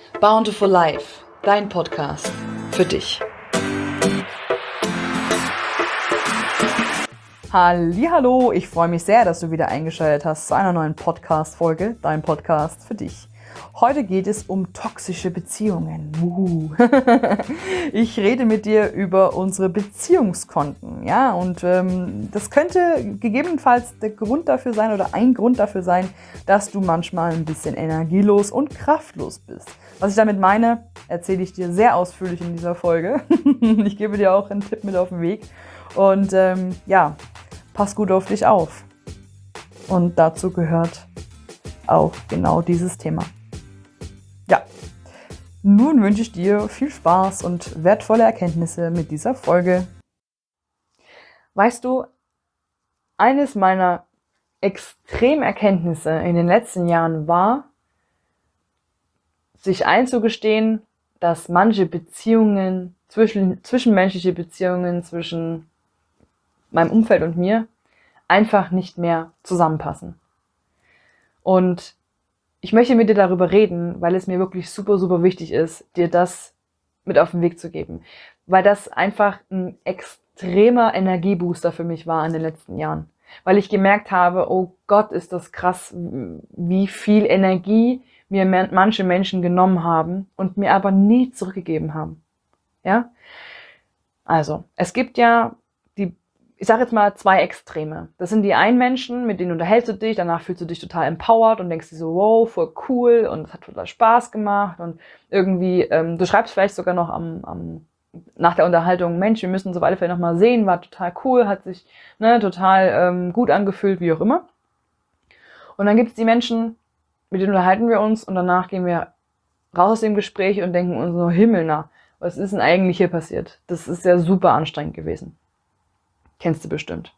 Bountiful Life, dein Podcast für dich. Hallihallo, ich freue mich sehr, dass du wieder eingeschaltet hast zu einer neuen Podcast-Folge, dein Podcast für dich. Heute geht es um toxische Beziehungen. Ich rede mit dir über unsere Beziehungskonten, ja, und das könnte gegebenenfalls der Grund dafür sein oder ein Grund dafür sein, dass du manchmal ein bisschen energielos und kraftlos bist. Was ich damit meine, erzähle ich dir sehr ausführlich in dieser Folge. Ich gebe dir auch einen Tipp mit auf den Weg und pass gut auf dich auf. Und dazu gehört auch genau dieses Thema. Ja, nun wünsche ich dir viel Spaß und wertvolle Erkenntnisse mit dieser Folge. Weißt du, eines meiner Extremerkenntnisse in den letzten Jahren war, sich einzugestehen, dass manche Beziehungen, zwischenmenschliche Beziehungen zwischen meinem Umfeld und mir einfach nicht mehr zusammenpassen. Und ich möchte mit dir darüber reden, weil es mir wirklich super, super wichtig ist, dir das mit auf den Weg zu geben. Weil das einfach ein extremer Energiebooster für mich war in den letzten Jahren. Weil ich gemerkt habe, oh Gott, ist das krass, wie viel Energie mir manche Menschen genommen haben und mir aber nie zurückgegeben haben. Ja? Also, es gibt ja ich sage jetzt mal 2 Extreme. Das sind die einen Menschen, mit denen unterhältst du dich, danach fühlst du dich total empowered und denkst dir so, wow, voll cool und es hat total Spaß gemacht und irgendwie, du schreibst vielleicht sogar noch nach der Unterhaltung, Mensch, wir müssen uns auf alle Fälle nochmal sehen, war total cool, hat sich total gut angefühlt, wie auch immer. Und dann gibt es die Menschen, mit denen unterhalten wir uns und danach gehen wir raus aus dem Gespräch und denken uns so, Himmel, was ist denn eigentlich hier passiert? Das ist ja super anstrengend gewesen. Kennst du bestimmt.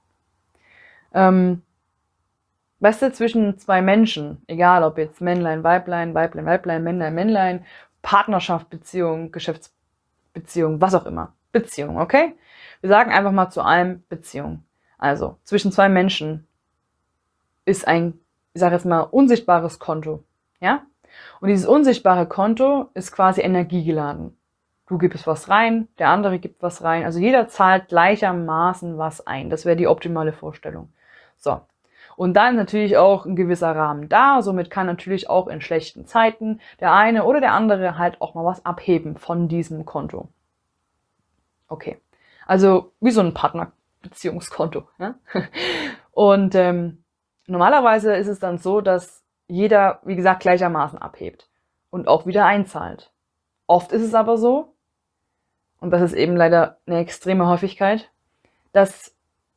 Weißt du, zwischen 2 Menschen, egal ob jetzt Männlein, Weiblein, Weiblein, Weiblein, Männlein, Männlein, Partnerschaft, Beziehung, Geschäftsbeziehung, was auch immer. Beziehung, okay? Wir sagen einfach mal zu allem Beziehung. Also, zwischen 2 Menschen ist ein, ich sage jetzt mal, unsichtbares Konto. Ja? Und dieses unsichtbare Konto ist quasi energiegeladen. Du gibst was rein, der andere gibt was rein. Also jeder zahlt gleichermaßen was ein. Das wäre die optimale Vorstellung. So. Und dann natürlich auch ein gewisser Rahmen da. Somit kann natürlich auch in schlechten Zeiten der eine oder der andere halt auch mal was abheben von diesem Konto. Okay. Also wie so ein Partnerbeziehungskonto. Ne? Und normalerweise ist es dann so, dass jeder, wie gesagt, gleichermaßen abhebt und auch wieder einzahlt. Oft ist es aber so, und das ist eben leider eine extreme Häufigkeit, dass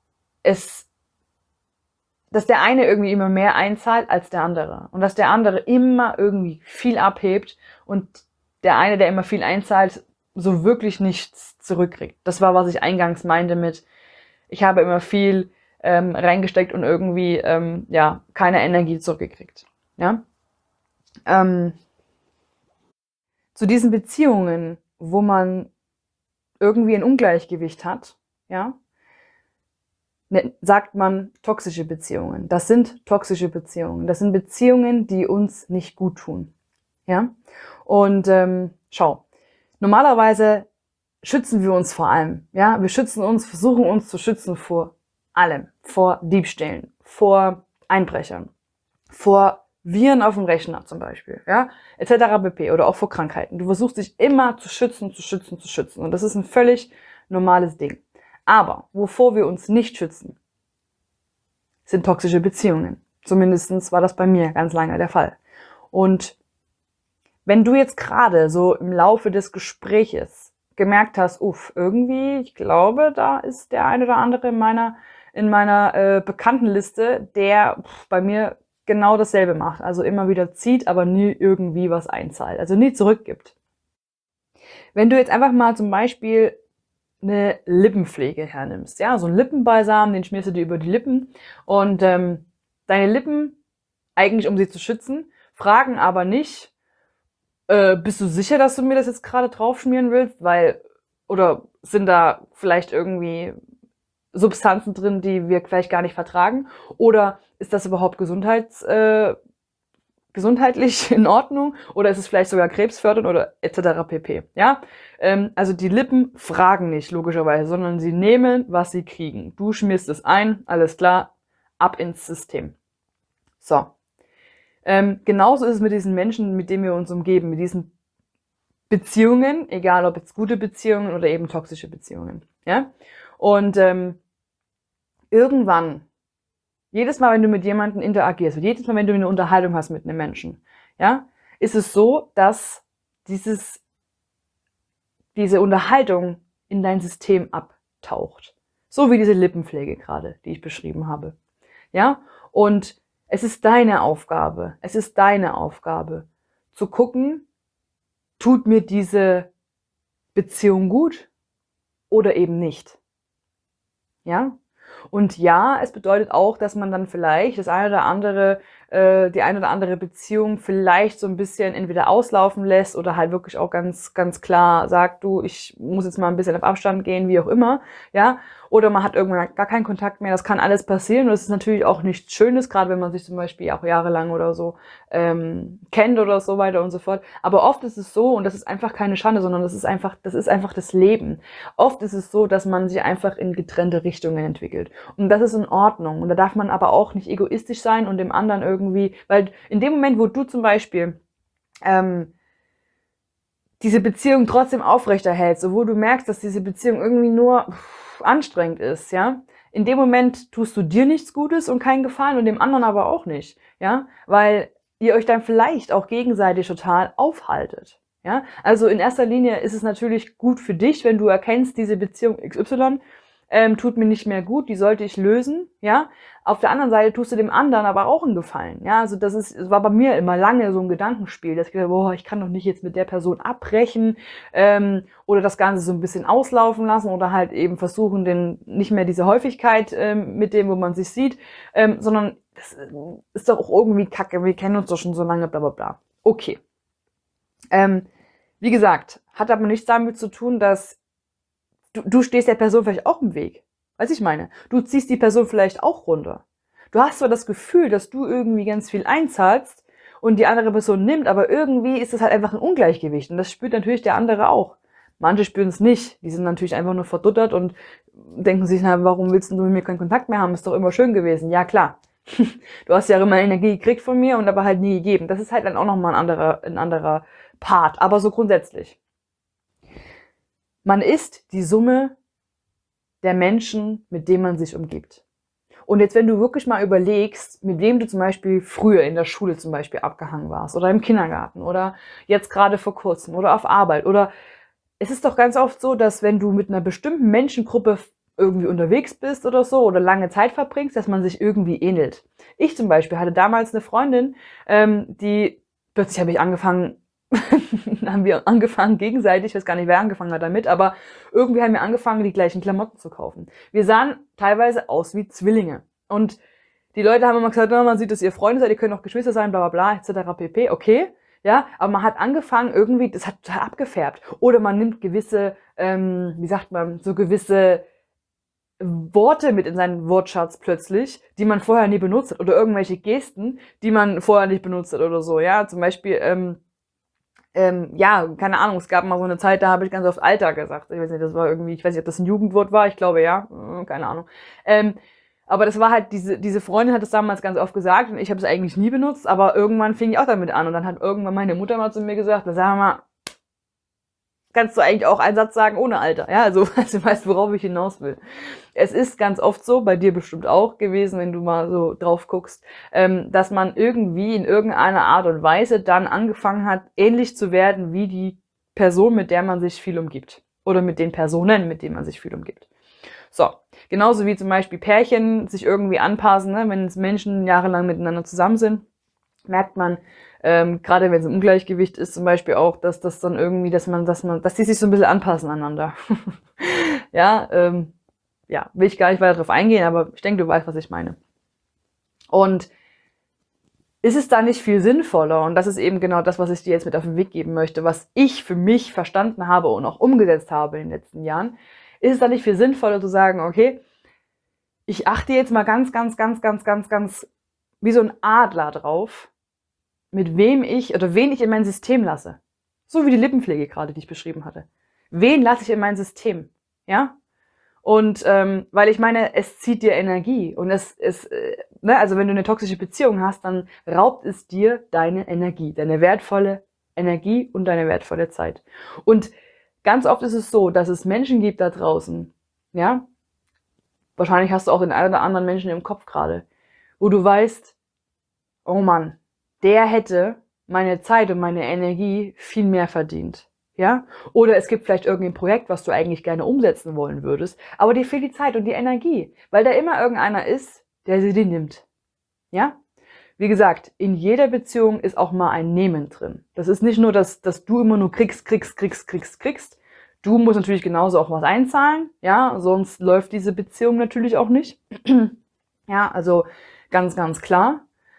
der eine irgendwie immer mehr einzahlt als der andere. Und dass der andere immer irgendwie viel abhebt und der eine, der immer viel einzahlt, so wirklich nichts zurückkriegt. Das war, was ich eingangs meinte mit, ich habe immer viel reingesteckt und irgendwie keine Energie zurückgekriegt. Ja? Zu diesen Beziehungen, wo man irgendwie ein Ungleichgewicht hat, ja, sagt man toxische Beziehungen. Das sind toxische Beziehungen. Das sind Beziehungen, die uns nicht gut tun. Ja? Und schau, normalerweise schützen wir uns vor allem. Ja? Wir versuchen uns zu schützen vor allem. Vor Diebstählen, vor Einbrechern, vor Viren auf dem Rechner zum Beispiel, ja, etc. pp. Oder auch vor Krankheiten. Du versuchst dich immer zu schützen. Und das ist ein völlig normales Ding. Aber wovor wir uns nicht schützen, sind toxische Beziehungen. Zumindest war das bei mir ganz lange der Fall. Und wenn du jetzt gerade so im Laufe des Gespräches gemerkt hast, irgendwie, ich glaube, da ist der eine oder andere in meiner Bekanntenliste, der bei mir genau dasselbe macht. Also immer wieder zieht, aber nie irgendwie was einzahlt. Also nie zurückgibt. Wenn du jetzt einfach mal zum Beispiel eine Lippenpflege hernimmst, ja, so einen Lippenbalsam, den schmierst du dir über die Lippen und deine Lippen, eigentlich um sie zu schützen, fragen aber nicht, bist du sicher, dass du mir das jetzt gerade drauf schmieren willst? Oder sind da vielleicht irgendwie Substanzen drin, die wir vielleicht gar nicht vertragen? Oder ist das überhaupt gesundheitsförderlich gesundheitlich in Ordnung oder ist es vielleicht sogar krebsfördernd oder etc. pp. Ja, also die Lippen fragen nicht logischerweise, sondern sie nehmen, was sie kriegen. Du schmierst es ein, alles klar, ab ins System. So, genauso ist es mit diesen Menschen, mit denen wir uns umgeben, mit diesen Beziehungen, egal ob jetzt gute Beziehungen oder eben toxische Beziehungen. Ja, und irgendwann, jedes Mal, wenn du mit jemandem interagierst, jedes Mal, wenn du eine Unterhaltung hast mit einem Menschen, ja, ist es so, dass diese Unterhaltung in dein System abtaucht. So wie diese Lippenpflege gerade, die ich beschrieben habe. Ja, und es ist deine Aufgabe, zu gucken, tut mir diese Beziehung gut oder eben nicht. Ja? Und ja, es bedeutet auch, dass man dann vielleicht die eine oder andere Beziehung vielleicht so ein bisschen entweder auslaufen lässt oder halt wirklich auch ganz, ganz klar sagt, du, ich muss jetzt mal ein bisschen auf Abstand gehen, wie auch immer, ja. Oder man hat irgendwann gar keinen Kontakt mehr. Das kann alles passieren und das ist natürlich auch nichts Schönes, gerade wenn man sich zum Beispiel auch jahrelang oder so kennt oder so weiter und so fort. Aber oft ist es so, und das ist einfach keine Schande, sondern das ist einfach das Leben. Oft ist es so, dass man sich einfach in getrennte Richtungen entwickelt. Und das ist in Ordnung. Und da darf man aber auch nicht egoistisch sein und dem anderen irgendwie, weil in dem Moment, wo du zum Beispiel diese Beziehung trotzdem aufrechterhältst, so wo du merkst, dass diese Beziehung irgendwie nur anstrengend ist, ja, in dem Moment tust du dir nichts Gutes und keinen Gefallen und dem anderen aber auch nicht, ja, weil ihr euch dann vielleicht auch gegenseitig total aufhaltet, ja. Also in erster Linie ist es natürlich gut für dich, wenn du erkennst, diese Beziehung XY tut mir nicht mehr gut, die sollte ich lösen, ja. Auf der anderen Seite tust du dem anderen aber auch einen Gefallen, ja. Also es war bei mir immer lange so ein Gedankenspiel, dass ich gedacht, boah, ich kann doch nicht jetzt mit der Person abbrechen oder das Ganze so ein bisschen auslaufen lassen oder halt eben versuchen, nicht mehr diese Häufigkeit mit dem, wo man sich sieht, sondern das ist doch auch irgendwie kacke, wir kennen uns doch schon so lange, bla bla bla. Okay. Wie gesagt, hat aber nichts damit zu tun, dass du stehst der Person vielleicht auch im Weg. Weißt du, ich meine, du ziehst die Person vielleicht auch runter. Du hast zwar das Gefühl, dass du irgendwie ganz viel einzahlst und die andere Person nimmt, aber irgendwie ist es halt einfach ein Ungleichgewicht und das spürt natürlich der andere auch. Manche spüren es nicht. Die sind natürlich einfach nur verduttert und denken sich, na, warum willst du mit mir keinen Kontakt mehr haben? Ist doch immer schön gewesen. Ja, klar. Du hast ja immer Energie gekriegt von mir und aber halt nie gegeben. Das ist halt dann auch nochmal ein anderer Part, aber so grundsätzlich. Man ist die Summe der Menschen, mit denen man sich umgibt. Und jetzt, wenn du wirklich mal überlegst, mit wem du zum Beispiel früher in der Schule zum Beispiel abgehangen warst oder im Kindergarten oder jetzt gerade vor kurzem oder auf Arbeit oder es ist doch ganz oft so, dass wenn du mit einer bestimmten Menschengruppe irgendwie unterwegs bist oder so oder lange Zeit verbringst, dass man sich irgendwie ähnelt. Ich zum Beispiel hatte damals eine Freundin, die plötzlich haben wir angefangen gegenseitig, ich weiß gar nicht, wer angefangen hat damit, aber irgendwie haben wir angefangen, die gleichen Klamotten zu kaufen. Wir sahen teilweise aus wie Zwillinge. Und die Leute haben immer gesagt, oh, man sieht, dass ihr Freunde seid, ihr könnt auch Geschwister sein, bla bla bla, etc. pp. Okay, ja, aber man hat angefangen, irgendwie, das hat total abgefärbt. Oder man nimmt gewisse, wie sagt man, so gewisse Worte mit in seinen Wortschatz plötzlich, die man vorher nie benutzt hat. Oder irgendwelche Gesten, die man vorher nicht benutzt hat oder so. Ja, zum Beispiel, ja, keine Ahnung, es gab mal so eine Zeit, da habe ich ganz oft Alter gesagt. Ich weiß nicht, das war irgendwie, ich weiß nicht, ob das ein Jugendwort war, ich glaube ja, keine Ahnung. Aber das war halt, diese Freundin hat das damals ganz oft gesagt und ich habe es eigentlich nie benutzt, aber irgendwann fing ich auch damit an und dann hat irgendwann meine Mutter mal zu mir gesagt, sag mal, kannst du eigentlich auch einen Satz sagen ohne Alter, ja, also du weißt, worauf ich hinaus will. Es ist ganz oft so, bei dir bestimmt auch gewesen, wenn du mal so drauf guckst, dass man irgendwie in irgendeiner Art und Weise dann angefangen hat, ähnlich zu werden wie die Person, mit der man sich viel umgibt. Oder mit den Personen, mit denen man sich viel umgibt. So, genauso wie zum Beispiel Pärchen sich irgendwie anpassen, ne? Wenn Menschen jahrelang miteinander zusammen sind, merkt man, gerade wenn es im Ungleichgewicht ist, zum Beispiel auch, dass das dann irgendwie, dass die sich so ein bisschen anpassen aneinander. Ja, ja, will ich gar nicht weiter drauf eingehen, aber ich denke, du weißt, was ich meine. Und ist es da nicht viel sinnvoller, und das ist eben genau das, was ich dir jetzt mit auf den Weg geben möchte, was ich für mich verstanden habe und auch umgesetzt habe in den letzten Jahren, ist es da nicht viel sinnvoller zu sagen, okay, ich achte jetzt mal ganz wie so ein Adler drauf, mit wem ich oder wen ich in mein System lasse. So wie die Lippenpflege gerade, die ich beschrieben hatte. Wen lasse ich in mein System? Ja? Und weil ich meine, es zieht dir Energie. Und also wenn du eine toxische Beziehung hast, dann raubt es dir deine Energie, deine wertvolle Energie und deine wertvolle Zeit. Und ganz oft ist es so, dass es Menschen gibt da draußen, ja, wahrscheinlich hast du auch den einen oder anderen Menschen im Kopf gerade, wo du weißt, oh Mann, der hätte meine Zeit und meine Energie viel mehr verdient. Ja? Oder es gibt vielleicht irgendein Projekt, was du eigentlich gerne umsetzen wollen würdest, aber dir fehlt die Zeit und die Energie, weil da immer irgendeiner ist, der sie dir nimmt. Ja? Wie gesagt, in jeder Beziehung ist auch mal ein Nehmen drin. Das ist nicht nur, dass du immer nur kriegst. Du musst natürlich genauso auch was einzahlen, ja, sonst läuft diese Beziehung natürlich auch nicht. Ja, also ganz, ganz klar.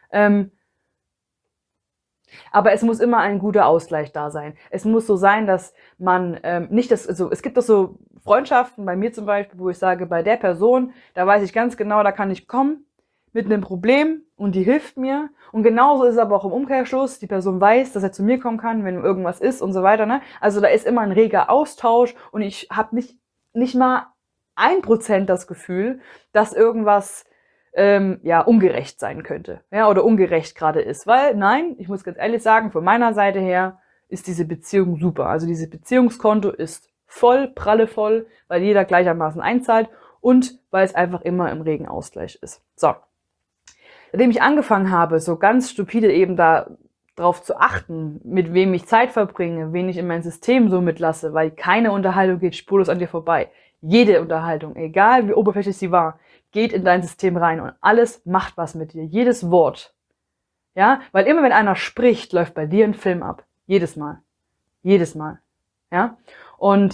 Aber es muss immer ein guter Ausgleich da sein. Es muss so sein, dass man nicht das, also es gibt doch so Freundschaften, bei mir zum Beispiel, wo ich sage, bei der Person, da weiß ich ganz genau, da kann ich kommen mit einem Problem und die hilft mir. Und genauso ist es aber auch im Umkehrschluss. Die Person weiß, dass er zu mir kommen kann, wenn irgendwas ist und so weiter. Ne? Also da ist immer ein reger Austausch und ich habe nicht mal 1% das Gefühl, dass irgendwas ungerecht sein könnte, ja, oder ungerecht gerade ist. Weil, nein, ich muss ganz ehrlich sagen, von meiner Seite her ist diese Beziehung super. Also dieses Beziehungskonto ist voll, prallevoll, weil jeder gleichermaßen einzahlt und weil es einfach immer im regen Ausgleich ist. So. Seitdem ich angefangen habe, so ganz stupide eben da drauf zu achten, mit wem ich Zeit verbringe, wen ich in mein System so mitlasse, weil keine Unterhaltung geht spurlos an dir vorbei. Jede Unterhaltung, egal wie oberflächlich sie war, geht in dein System rein und alles macht was mit dir. Jedes Wort. Ja, weil immer wenn einer spricht, läuft bei dir ein Film ab. Jedes Mal. Jedes Mal. Ja, und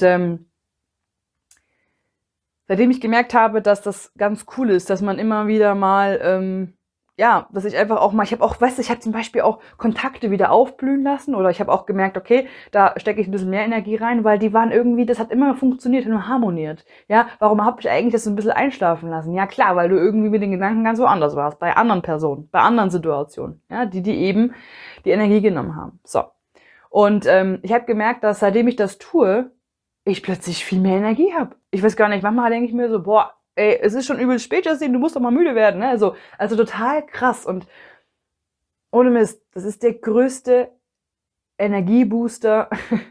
seitdem ich gemerkt habe, dass das ganz cool ist, dass man immer wieder mal dass ich einfach auch mal, ich habe zum Beispiel auch Kontakte wieder aufblühen lassen oder ich habe auch gemerkt, okay, da stecke ich ein bisschen mehr Energie rein, weil die waren irgendwie, das hat immer funktioniert, immer harmoniert. Ja, warum habe ich eigentlich das so ein bisschen einschlafen lassen? Ja klar, weil du irgendwie mit den Gedanken ganz woanders warst, bei anderen Personen, bei anderen Situationen, ja, die eben die Energie genommen haben. So. Und ich habe gemerkt, dass seitdem ich das tue, ich plötzlich viel mehr Energie habe. Ich weiß gar nicht, manchmal denke ich mir so, boah, ey, es ist schon übel spät, Justin, du musst doch mal müde werden, ne? Also total krass und ohne Mist, das ist der größte Energiebooster,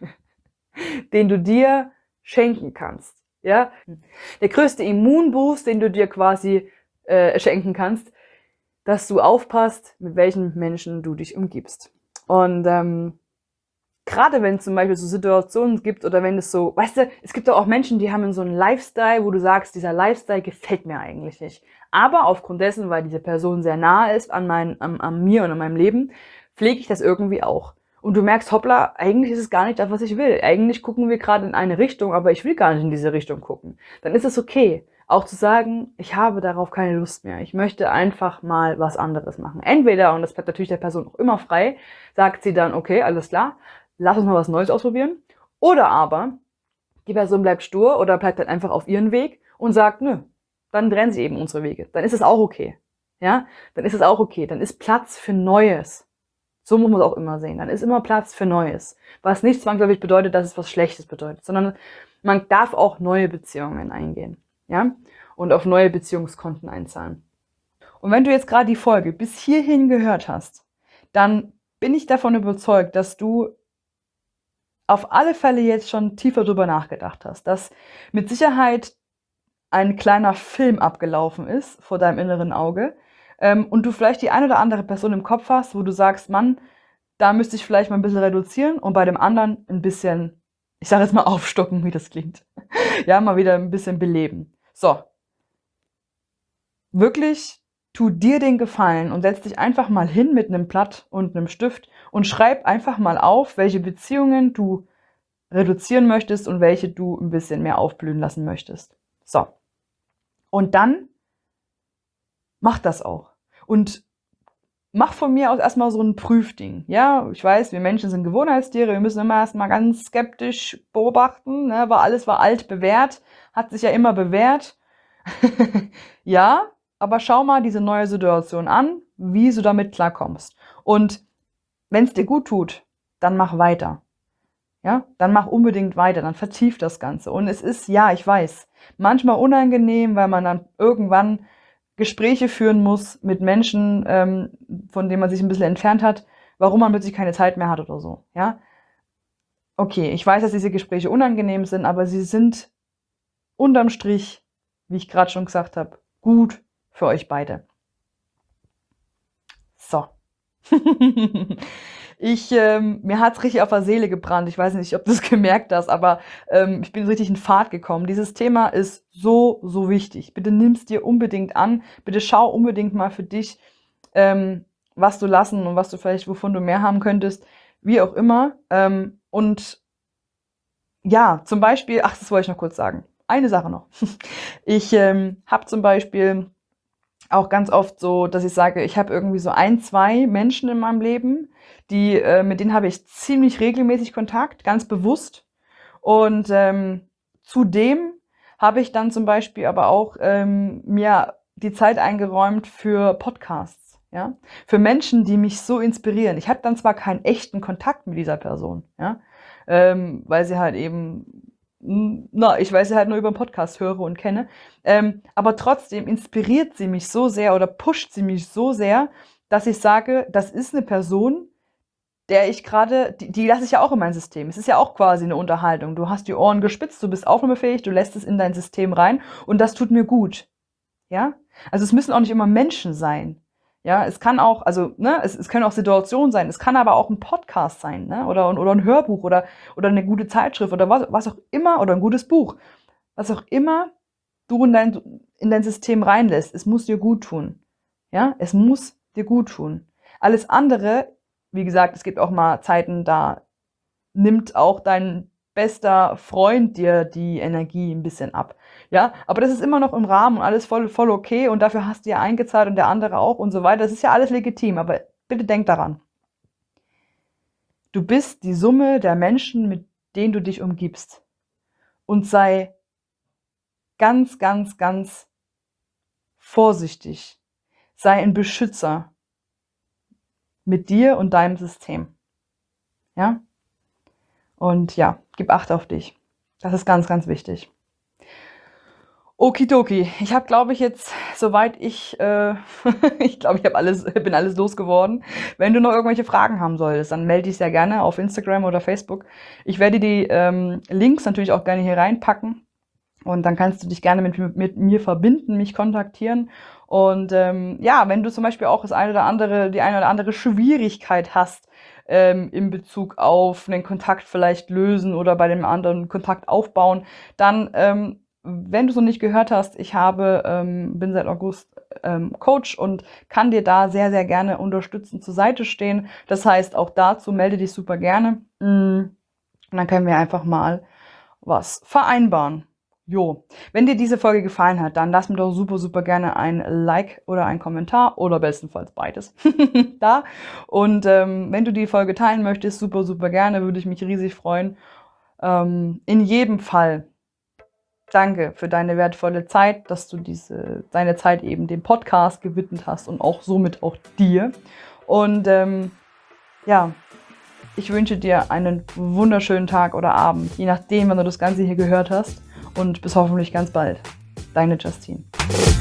den du dir schenken kannst, ja? Der größte Immunboost, den du dir quasi schenken kannst, dass du aufpasst, mit welchen Menschen du dich umgibst. Und gerade wenn es zum Beispiel so Situationen gibt oder wenn es so, weißt du, es gibt doch auch Menschen, die haben so einen Lifestyle, wo du sagst, dieser Lifestyle gefällt mir eigentlich nicht. Aber aufgrund dessen, weil diese Person sehr nahe ist an mir und an meinem Leben, pflege ich das irgendwie auch. Und du merkst, hoppla, eigentlich ist es gar nicht das, was ich will. Eigentlich gucken wir gerade in eine Richtung, aber ich will gar nicht in diese Richtung gucken. Dann ist es okay, auch zu sagen, ich habe darauf keine Lust mehr. Ich möchte einfach mal was anderes machen. Entweder, und das bleibt natürlich der Person auch immer frei, sagt sie dann, okay, alles klar, lass uns mal was Neues ausprobieren. Oder aber die Person bleibt stur oder bleibt dann einfach auf ihren Weg und sagt, nö, dann trennen sich eben unsere Wege. Dann ist es auch okay. Ja, dann ist es auch okay. Dann ist Platz für Neues. So muss man es auch immer sehen. Dann ist immer Platz für Neues. Was nicht zwangsläufig bedeutet, dass es was Schlechtes bedeutet, sondern man darf auch neue Beziehungen eingehen. Ja, und auf neue Beziehungskonten einzahlen. Und wenn du jetzt gerade die Folge bis hierhin gehört hast, dann bin ich davon überzeugt, dass du auf alle Fälle jetzt schon tiefer drüber nachgedacht hast, dass mit Sicherheit ein kleiner Film abgelaufen ist vor deinem inneren Auge und du vielleicht die eine oder andere Person im Kopf hast, wo du sagst, Mann, da müsste ich vielleicht mal ein bisschen reduzieren und bei dem anderen ein bisschen, ich sage jetzt mal aufstocken, wie das klingt. Ja, mal wieder ein bisschen beleben. So, wirklich tu dir den Gefallen und setz dich einfach mal hin mit einem Blatt und einem Stift und schreib einfach mal auf, welche Beziehungen du reduzieren möchtest und welche du ein bisschen mehr aufblühen lassen möchtest. So. Und dann mach das auch. Und mach von mir aus erstmal so ein Prüfding. Ja, ich weiß, wir Menschen sind Gewohnheitstiere, wir müssen immer erstmal ganz skeptisch beobachten, ne, weil alles war alt bewährt, hat sich ja immer bewährt. Ja, aber schau mal diese neue Situation an, wie du damit klarkommst. Und wenn es dir gut tut, dann mach weiter. Ja, dann mach unbedingt weiter, dann vertief das Ganze. Und es ist, ja, ich weiß, manchmal unangenehm, weil man dann irgendwann Gespräche führen muss mit Menschen, von denen man sich ein bisschen entfernt hat, warum man plötzlich keine Zeit mehr hat oder so. Ja, okay, ich weiß, dass diese Gespräche unangenehm sind, aber sie sind unterm Strich, wie ich gerade schon gesagt habe, gut für euch beide. So. Mir hat's richtig auf der Seele gebrannt. Ich weiß nicht, ob du es gemerkt hast, aber ich bin richtig in Fahrt gekommen. Dieses Thema ist so, so wichtig. Bitte nimm's dir unbedingt an. Bitte schau unbedingt mal für dich, was du lassen und was du vielleicht, wovon du mehr haben könntest. Wie auch immer. Und ja, zum Beispiel, das wollte ich noch kurz sagen. Eine Sache noch. Ich habe zum Beispiel auch ganz oft so, dass ich sage, ich habe irgendwie so 1, 2 Menschen in meinem Leben, mit denen habe ich ziemlich regelmäßig Kontakt, ganz bewusst. Und zudem habe ich dann zum Beispiel aber auch mir die Zeit eingeräumt für Podcasts, ja, für Menschen, die mich so inspirieren. Ich habe dann zwar keinen echten Kontakt mit dieser Person, ja, weil sie halt eben weil ich sie halt nur über den Podcast höre und kenne. Aber trotzdem inspiriert sie mich so sehr oder pusht sie mich so sehr, dass ich sage, das ist eine Person, der ich gerade, die lasse ich ja auch in mein System. Es ist ja auch quasi eine Unterhaltung. Du hast die Ohren gespitzt, du bist aufnahmefähig, du lässt es in dein System rein und das tut mir gut. Ja? Also es müssen auch nicht immer Menschen sein. Ja, es kann auch, es können auch Situationen sein, es kann aber auch ein Podcast sein, ne? Oder ein Hörbuch oder eine gute Zeitschrift oder was auch immer, oder ein gutes Buch. Was auch immer du in dein System reinlässt, es muss dir gut tun. Ja, es muss dir gut tun. Alles andere, wie gesagt, es gibt auch mal Zeiten, da nimmt auch dein bester Freund dir die Energie ein bisschen ab. Ja, aber das ist immer noch im Rahmen und alles voll okay und dafür hast du ja eingezahlt und der andere auch und so weiter. Das ist ja alles legitim, aber bitte denk daran. Du bist die Summe der Menschen, mit denen du dich umgibst. Und sei ganz, ganz, ganz vorsichtig. Sei ein Beschützer mit dir und deinem System. Ja? Und ja, gib Acht auf dich. Das ist ganz, ganz wichtig. Okidoki. Ich habe, glaube ich, jetzt, soweit ich glaube, bin alles losgeworden. Wenn du noch irgendwelche Fragen haben solltest, dann melde dich sehr gerne auf Instagram oder Facebook. Ich werde die Links natürlich auch gerne hier reinpacken. Und dann kannst du dich gerne mit mir verbinden, mich kontaktieren. Und wenn du zum Beispiel auch die eine oder andere Schwierigkeit hast, in Bezug auf einen Kontakt vielleicht lösen oder bei dem anderen Kontakt aufbauen, dann, wenn du es noch nicht gehört hast, ich bin seit August Coach und kann dir da sehr, sehr gerne unterstützend zur Seite stehen. Das heißt, auch dazu melde dich super gerne. Und dann können wir einfach mal was vereinbaren. Jo, wenn dir diese Folge gefallen hat, dann lass mir doch super, super gerne ein Like oder einen Kommentar oder bestenfalls beides da. Und wenn du die Folge teilen möchtest, super, super gerne, würde ich mich riesig freuen. In jedem Fall danke für deine wertvolle Zeit, dass du deine Zeit eben dem Podcast gewidmet hast und auch somit auch dir. Und ich wünsche dir einen wunderschönen Tag oder Abend, je nachdem, wann du das Ganze hier gehört hast. Und bis hoffentlich ganz bald. Deine Justine.